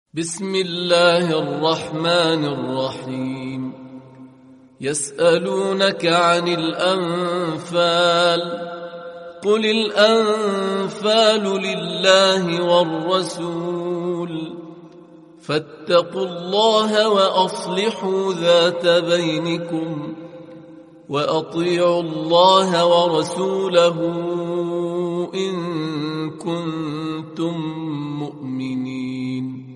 بسم الله الرحمن الرحيم. يسألونك عن الأنفال، قل الأنفال لله والرسول، فاتقوا الله وأصلحوا ذات بينكم، وأطيعوا الله ورسوله إن كنتم مؤمنين.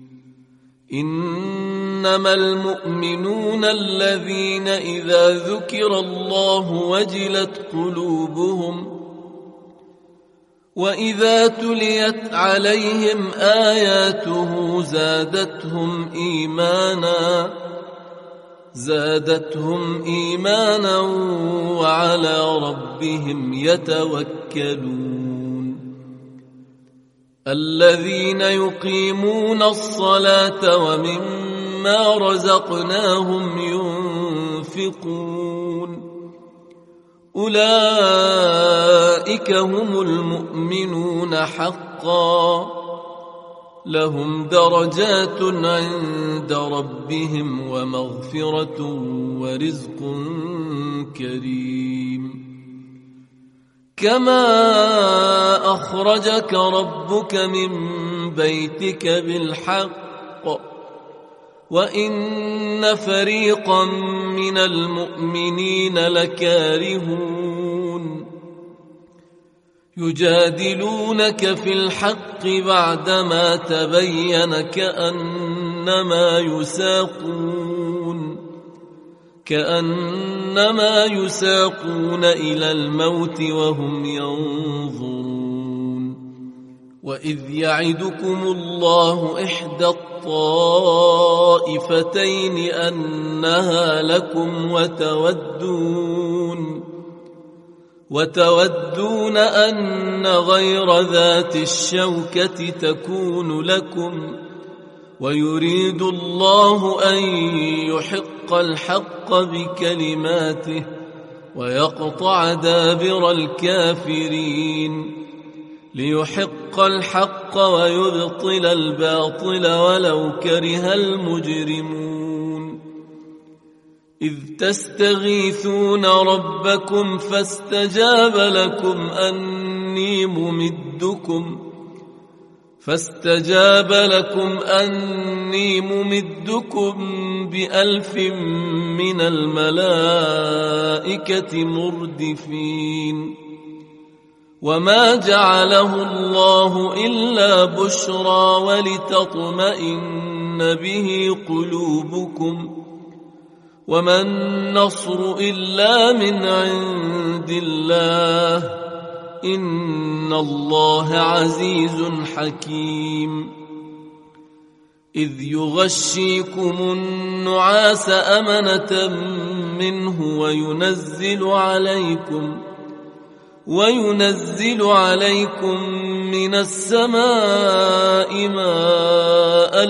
إنما المؤمنون الذين إذا ذكر الله وجلت قلوبهم وإذا تليت عليهم آياته زادتهم إيمانا وعلى ربهم يتوكلون. الذين يقيمون الصلاة ومما رزقناهم ينفقون، أولئك هم المؤمنون حقا، لهم درجات عند ربهم ومغفرة ورزق كريم. كما أخرجك ربك من بيتك بالحق وإن فريقا من المؤمنين لكارهون، يجادلونك في الحق بعدما تبين كأنما يساقون إلى الموت وهم ينظرون. وإذ يعدكم الله إحدى الطائفتين أنها لكم وتودون أن غير ذات الشوكة تكون لكم، ويريد الله أن يحق الحق بكلماته ويقطع دابر الكافرين، ليحق الحق ويبطل الباطل ولو كره المجرمون. إذ تستغيثون ربكم فاستجاب لكم أني ممدكم ب1000 من الملائكة مردفين. وما جعله الله إلا بشرى ولتطمئن به قلوبكم، وما النصر إلا من عند الله، إن الله عزيز حكيم. إذ يغشيكم النعاس أمنة منه وينزل عليكم من السماء ماء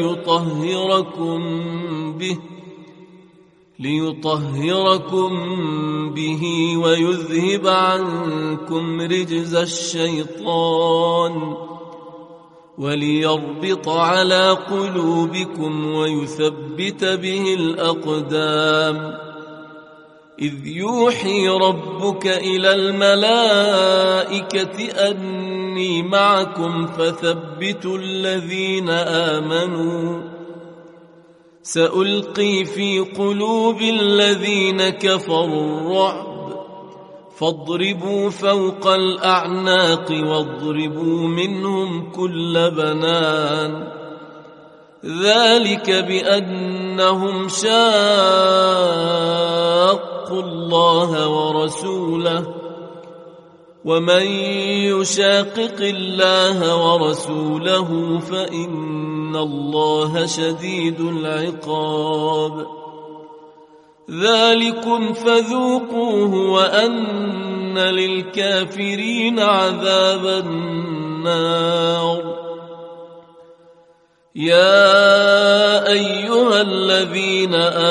ليطهركم به ويذهب عنكم رجز الشيطان، وليربط على قلوبكم ويثبت به الأقدام. إذ يوحي ربك إلى الملائكة أني معكم فثبتوا الذين آمنوا، سألقي في قلوب الذين كفروا الرعب، فاضربوا فوق الأعناق واضربوا منهم كل بنان، ذلك بأنهم شاقوا الله ورسوله، ومن يشاقق الله ورسوله فإن الله شديد العقاب. ذلكم فذوقوه وأن للكافرين عذاب النار. يا أيها الذين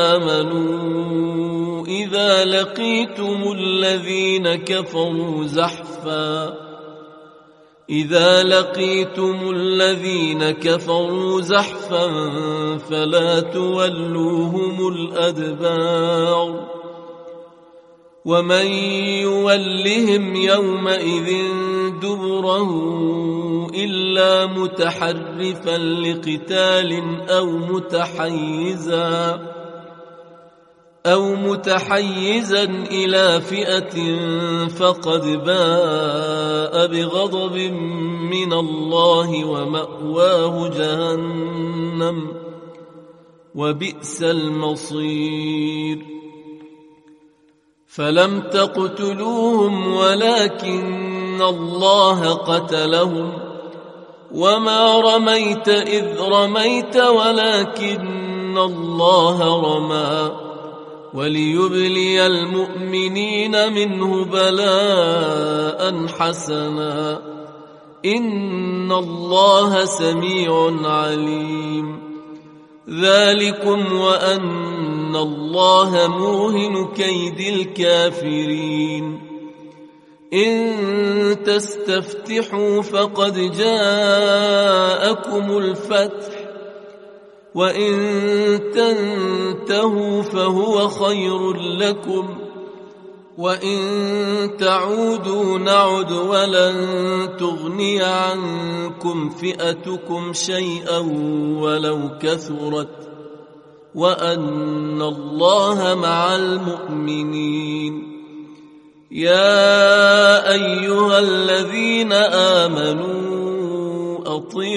آمنوا إذا لقيتم الذين كفروا زحفا إذا لقيتم الذين كفروا زحفا فلا تولوهم الأدبار ومن يولهم يومئذ دبره إلا متحرفا لقتال أو متحيزا إلى فئة فقد باء بغضب من الله ومأواه جهنم وبئس المصير فلم تقتلوهم ولكن الله قتلهم وما رميت إذ رميت ولكن الله رمى وليبلي المؤمنين منه بلاء حسنا إن الله سميع عليم ذلكم وأن الله موهن كيد الكافرين إن تستفتحوا فقد جاءكم الفتح وإن تنتهوا فهو خير لكم وإن تعودوا نعد ولن تغني عنكم فئتكم شيئا ولو كثرت وأن الله مع المؤمنين يا أيها الذين آمنوا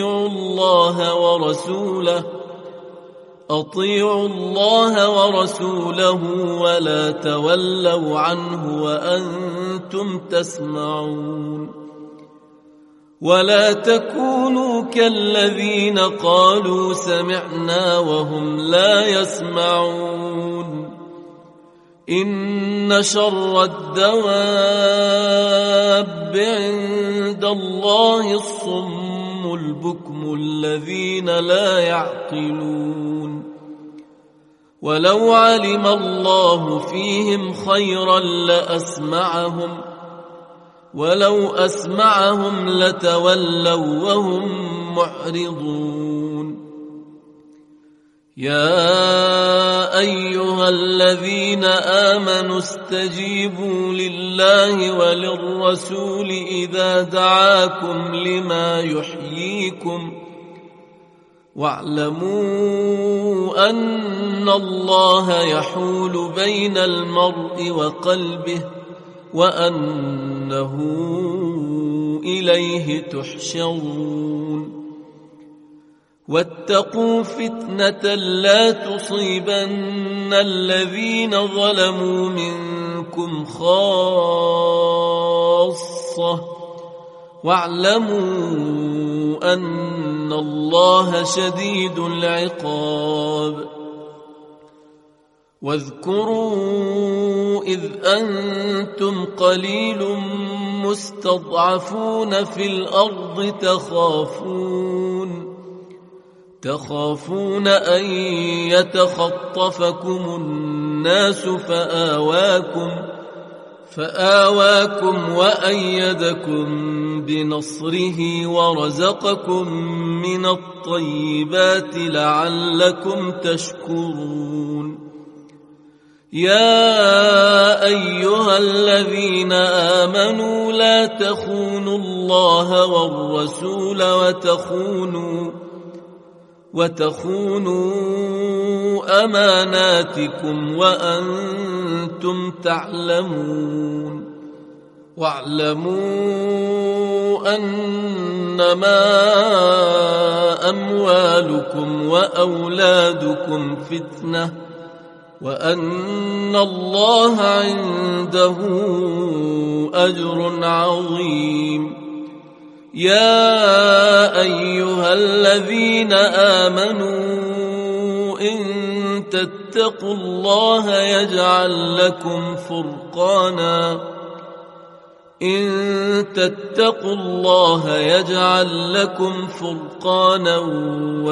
أطيعوا الله ورسوله ولا تولوا عنه وأنتم تسمعون ولا تكونوا كالذين قالوا سمعنا وهم لا يسمعون إن شر الدواب عند الله الصم البكم الذين لا يعقلون ولو علم الله فيهم خيرا لأسمعهم ولو أسمعهم لتولوا وهم معرضون يا أيها الذين آمنوا استجيبوا لله وللرسول إذا دعاكم لما يحييكم واعلموا أن الله يحول بين المرء وقلبه وأنه إليه تحشرون واتقوا فتنة لا تصيبن الذين ظلموا منكم خاصة واعلموا أن الله شديد العقاب واذكروا إذ أنتم قليل مستضعفون في الأرض تخافون أن يتخطفكم الناس فآواكم وأيدكم بنصره ورزقكم من الطيبات لعلكم تشكرون يا أيها الذين آمنوا لا تخونوا الله والرسول وتخونوا أماناتكم وأنتم تعلمون واعلموا أنما أموالكم وأولادكم فتنة وأن الله عنده أجر عظيم يا أيها الذين آمنوا إن تتقوا الله يجعل لكم فرقانا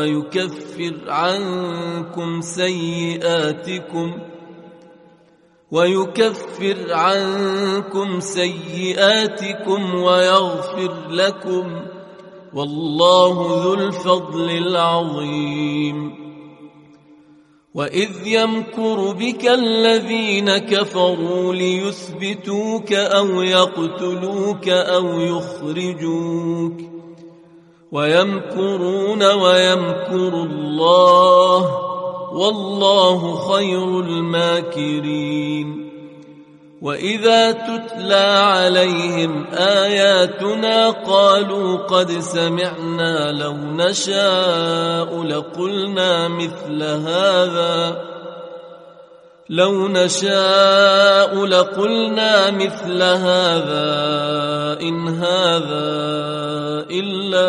ويكفر عنكم سيئاتكم ويكفر عنكم سيئاتكم ويغفر لكم، والله ذو الفضل العظيم. وإذ يمكر بك الذين كفروا ليثبتوك أو يقتلوك أو يخرجوك، ويمكرون ويمكر الله، والله خير الماكرين. وإذا تتلى عليهم آياتنا قالوا قد سمعنا لو نشاء لقلنا مثل هذا إن هذا إلا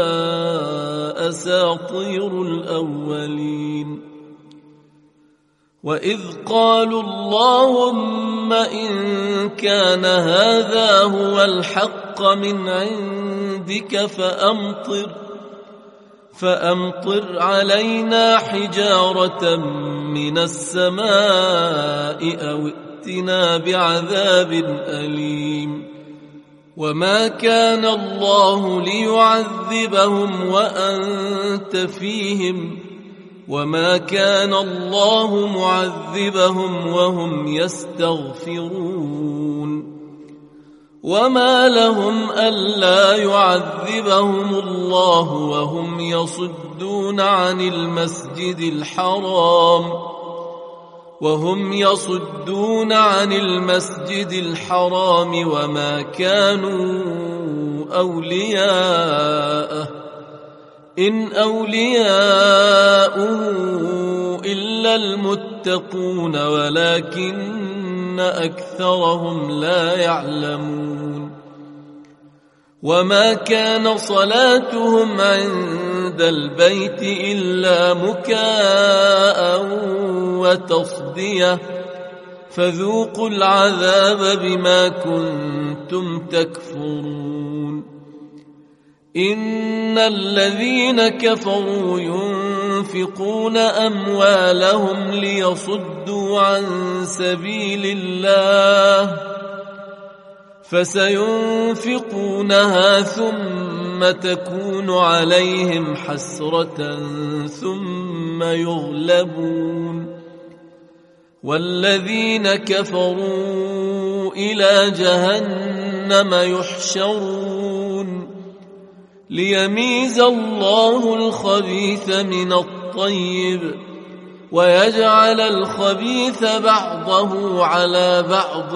أساطير الأولين. وإذ قالوا اللهم إن كان هذا هو الحق من عندك فأمطر علينا حجارة من السماء أو ائتنا بعذاب أليم. وما كان الله ليعذبهم وأنت فيهم، وما كان الله معذبهم وهم يستغفرون. وما لهم ألا يعذبهم الله وهم يصدون عن المسجد الحرام وما كانوا أولياءه إن أولياؤه إلا المتقون ولكن أكثرهم لا يعلمون. وما كان صلاتهم عند البيت إلا مكاء وتصدية، فذوقوا العذاب بما كنتم تكفرون. إن الذين كفروا ينفقون أموالهم ليصدوا عن سبيل الله فسينفقونها ثم تكون عليهم حسرة ثم يغلبون، والذين كفروا إلى جهنم يحشرون ليميز الله الخبيث من الطيب ويجعل الخبيث بعضه على بعض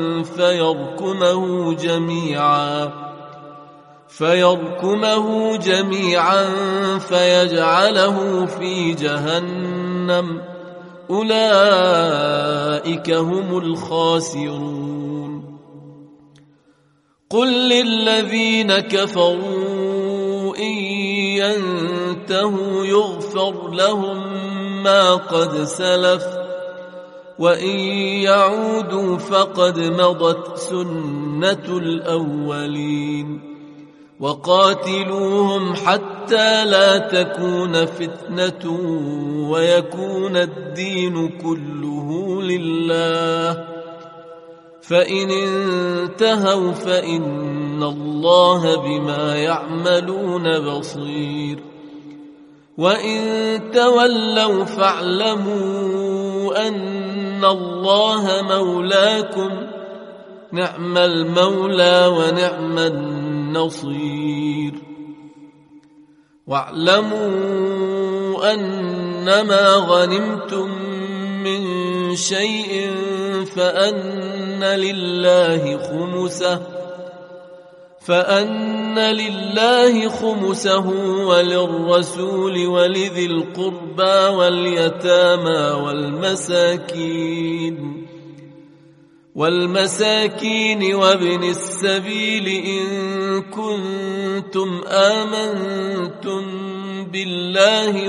فيركمه جميعا فيجعله في جهنم، أولئك هم الخاسرون. قل للذين كفروا إن ينتهوا يغفر لهم ما قد سلف وإن يعودوا فقد مضت سنة الأولين. وقاتلوهم حتى لا تكون فتنة ويكون الدين كله لله، فإن انتهوا فإن الله بما يعملون بصير. وإن تولوا فاعلموا أن الله مولاكم، نعم المولى ونعم النصير. واعلموا أنما غنمتم من شيء فأن لله خمسه وللرسول ولذي القربى واليتامى والمساكين وابن السبيل إن كنتم آمنتم بالله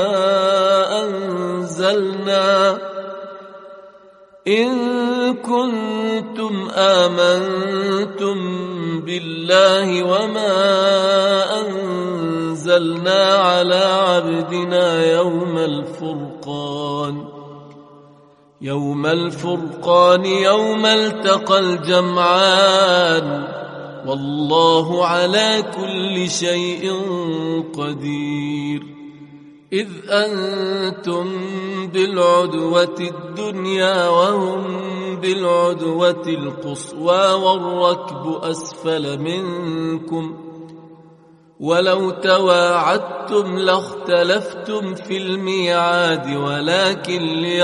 وما أنزلنا على عبدنا يوم الفرقان يوم التقى الجمعان والله على كل شيء قدير. إذ أنتم بالعدوة الدنيا وهم بالعدوة القصوى والركب أسفل منكم ولو تواعدتم لاختلفتم في الميعاد ولكن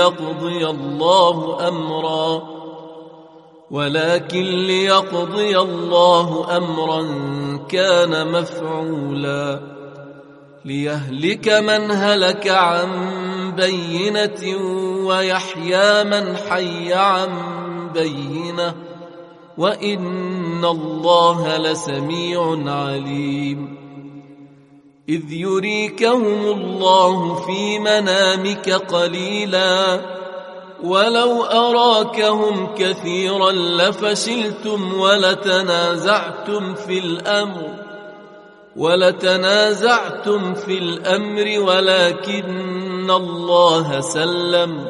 ليقضي الله أمرا كان مفعولا ليهلك من هلك عن بينة ويحيى من حي عن بينة وإن الله لسميع عليم. إذ يريكهم الله في منامك قليلا ولو أراكهم كثيرا لفشلتم ولتنازعتم في الأمر ولكن الله سلم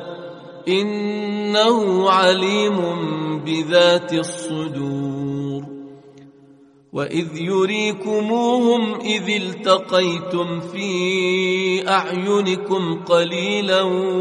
إنه عليم بذات الصدور. وإذ يريكموهم إذ التقيتم في أعينكم قليلا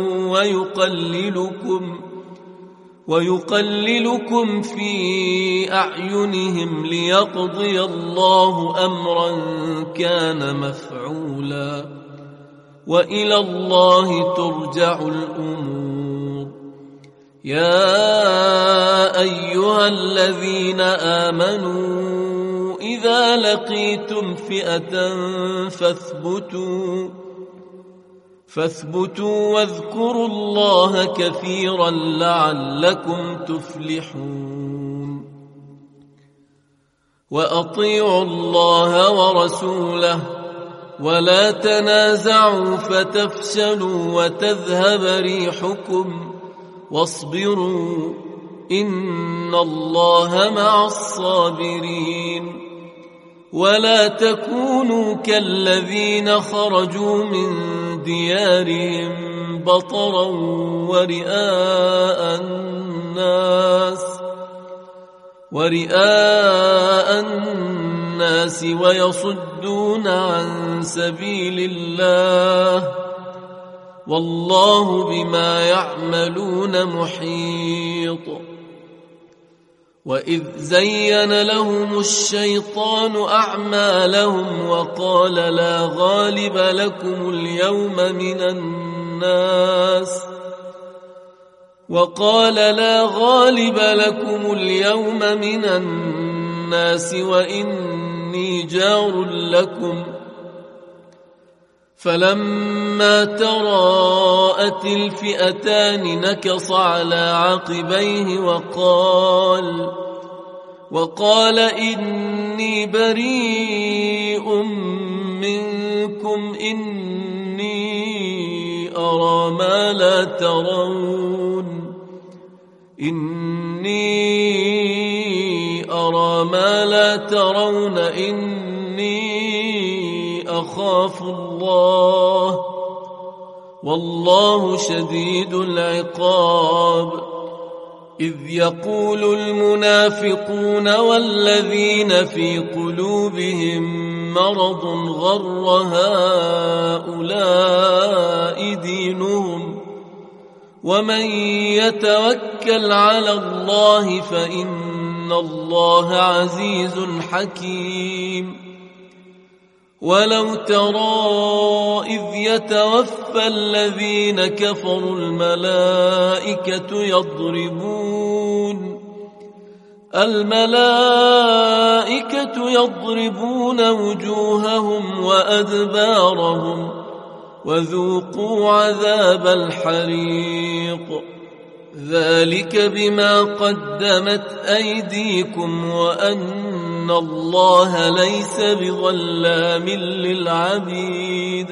ويقللكم في أعينهم ليقضي الله أمرا كان مفعولا وإلى الله ترجع الأمور. يا أيها الذين آمنوا إذا لقيتم فئة فاثبتوا واذكروا الله كثيرا لعلكم تفلحون. وأطيعوا الله ورسوله ولا تنازعوا فتفشلوا وتذهب ريحكم واصبروا إن الله مع الصابرين. ولا تكونوا كالذين خرجوا من ديارهم بطرا ورئاء الناس ويصدون عن سبيل الله والله بما يعملون محيط. وإذ زين لهم الشيطان أعمالهم وقال لا غالب لكم اليوم من الناس وإني جار لكم. فلما تراءت الفئتان نكص على عقبيه وقال إني بريء منكم إني أرى ما لا ترون إني أخاف الله والله شديد العقاب. إذ يقول المنافقون والذين في قلوبهم مرض غر هؤلاء دينهم ومن يتوكل على الله فإن الله عزيز حكيم. ولو ترى إذ يتوفى الذين كفروا الملائكة يضربون وجوههم وأدبارهم وذوقوا عذاب الحريق ذلك بما قدمت أيديكم وأن الله ليس بظلام للعبيد.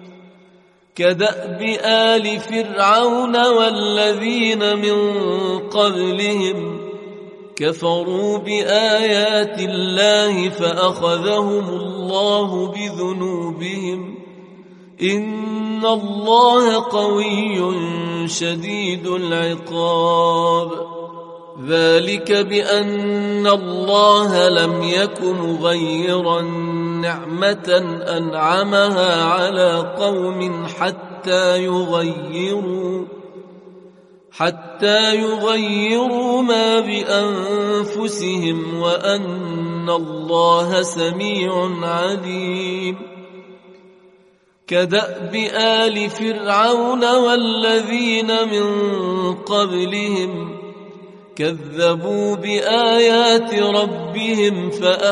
كدأب آل فرعون والذين من قبلهم كفروا بآيات الله فأخذهم الله بذنوبهم إن الله قوي شديد العقاب. ذلك بأن الله لم يك مغيرا نعمة أنعمها على قوم حتى يغيروا ما بأنفسهم وأن الله سميع عليم. كدأب آل فرعون والذين من قبلهم كذبوا بآيات ربهم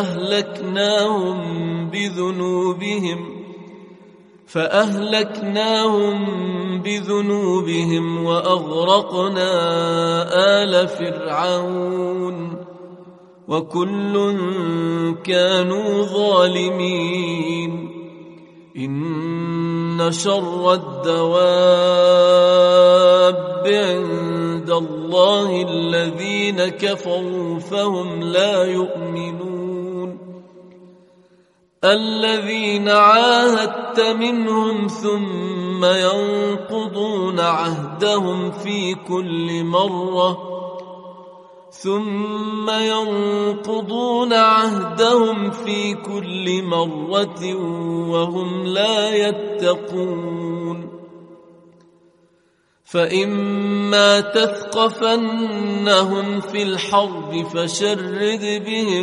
فأهلكناهم بذنوبهم وأغرقنا آل فرعون وكل كانوا ظالمين. إن شر الدواب عند الله الذين كفروا فهم لا يؤمنون. الذين عاهدت منهم ثم ينقضون عهدهم في كل مرة وهم لا يتقون. فإما تثقفنهم في الحرب فشرد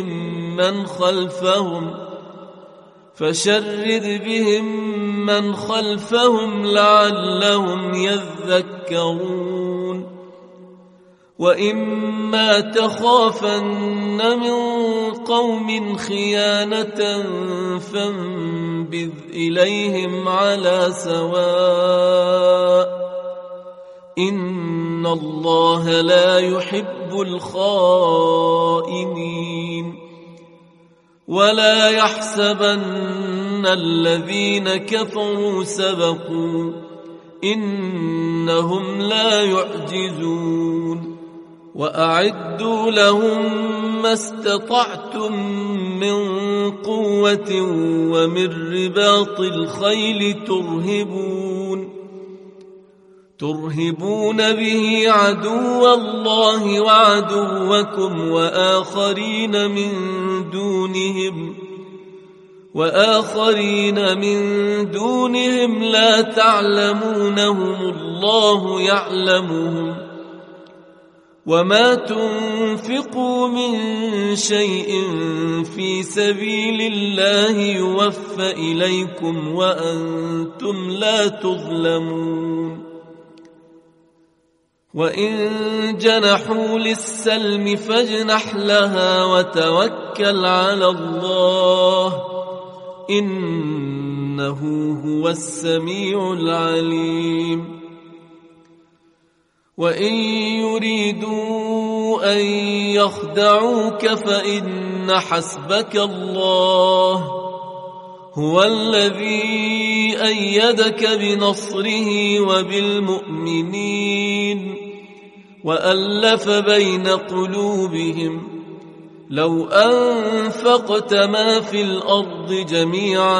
بهم من خلفهم لعلهم يذكرون. وإما تخافن من قوم خيانة فانبذ إليهم على سواء إن الله لا يحب الخائنين. ولا يحسبن الذين كفروا سبقوا إنهم لا يعجزون. وأعدوا لهم ما استطعتم من قوة ومن رباط الخيل ترهبون به عدو الله وعدوكم وآخرين من دونهم لا تعلمونهم الله يعلمهم. وما تنفقوا من شيء في سبيل الله يوفى إليكم وأنتم لا تظلمون. وإن جنحوا للسلم فاجنح لها وتوكل على الله إنه هو السميع العليم. وإن يريدوا أن يخدعوك فإن حسبك الله هو الذي أيدك بنصره وبالمؤمنين وألف بين قلوبهم. لو أنفقت ما في الأرض جميعا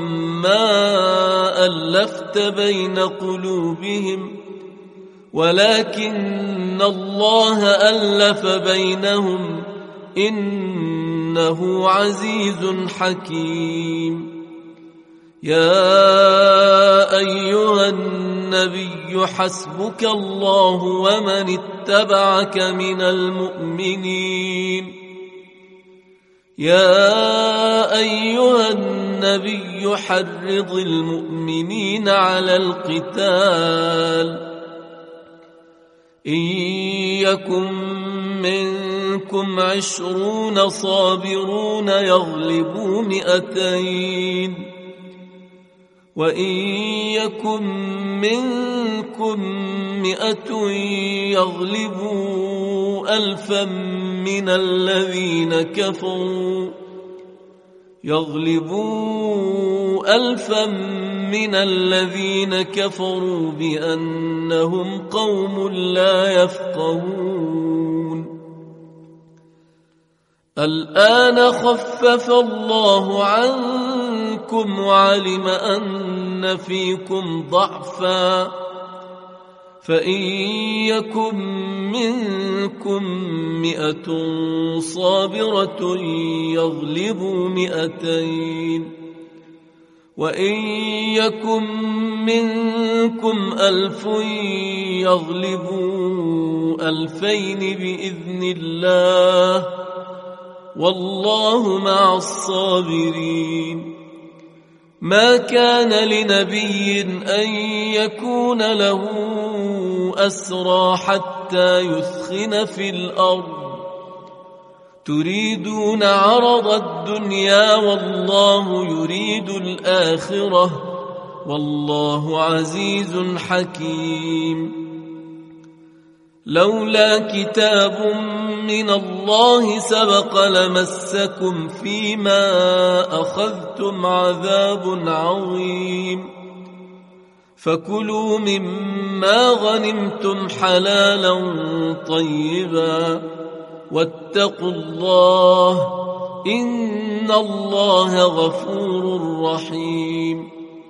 ما ألفت بين قلوبهم ولكن الله ألف بينهم إنه عزيز حكيم. يا أيها النبي حسبك الله ومن اتبعك من المؤمنين. يا أيها النبي حرض المؤمنين على القتال. إن يكن منكم 20 صابرون يغلبوا 200 وإن يكن منكم 100 يغلبوا 1000 من الذين كفروا بأنهم قوم لا يفقهون. الآن خفف الله عنكم منكم وعلم أن فيكم ضعفا فإن يكن منكم 100 صابرة يغلبوا 200 وإن يكن منكم 1000 يغلبوا 2000 بإذن الله والله مع الصابرين. ما كان لنبي أن يكون له أسرى حتى يثخن في الأرض تريدون عرض الدنيا والله يريد الآخرة والله عزيز حكيم. لولا كتاب من الله سبق لمسكم فيما أخذتم عذاب عظيم فكلوا مما غنمتم حلالا طيبا واتقوا الله إن الله غفور رحيم.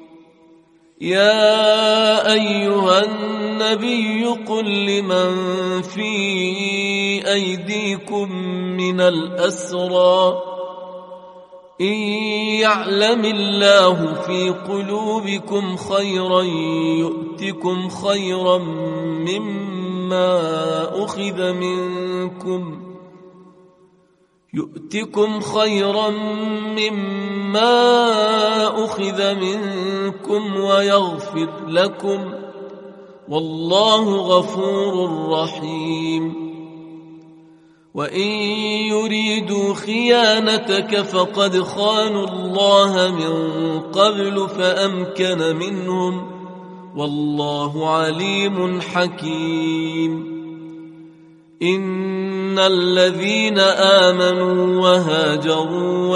يا أيها النبي قل لمن في أيديكم من الأسرى إن يعلم الله في قلوبكم خيرا يؤتكم خيرا مما أخذ منكم ويغفر لكم والله غفور رحيم. وإن يريدوا خيانتك فقد خانوا الله من قبل فأمكن منهم والله عليم حكيم. إن الذين آمنوا وهاجروا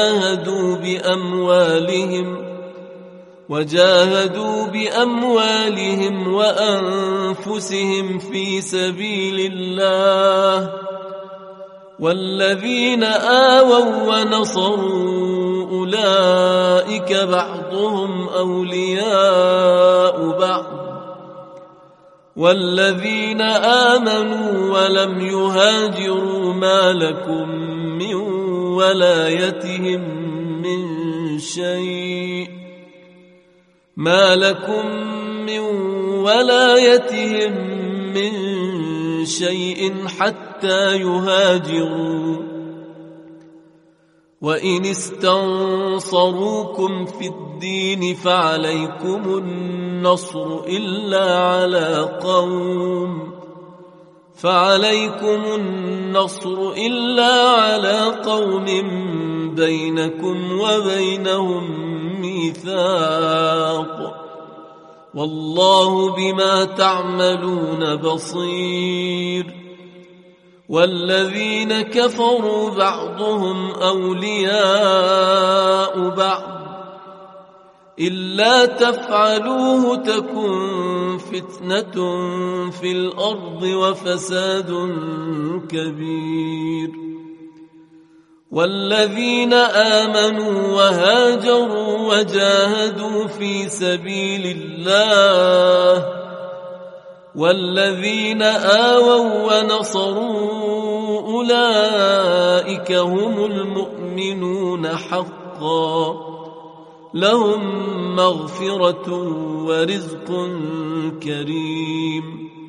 وجاهدوا بأموالهم وأنفسهم في سبيل الله والذين آووا ونصروا أولئك بعضهم أولياء بعض والذين آمنوا ولم يهاجروا ما لكم من ولايتهم من شيء حتى يهاجروا. وإن استنصروكم في الدين فعليكم النصر إلا على قوم بينكم وبينهم ميثاق والله بما تعملون بصير. والذين كفروا بعضهم أولياء بعض إلا تفعلوه تكن فتنة في الأرض وفساد كبير. والذين آمنوا وهاجروا وجاهدوا في سبيل الله والذين آووا ونصروا أولئك هم المؤمنون حقا لهم مغفرة ورزق كريم.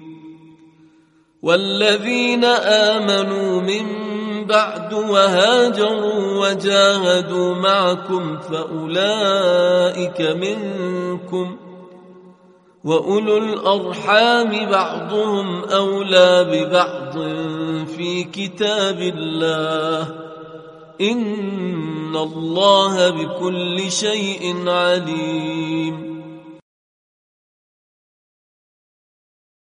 والذين آمنوا من بعد وهاجروا وجاهدوا معكم فأولئك منكم وأولو الأرحام بعضهم أولى ببعض في كتاب الله إن الله بكل شيء عليم.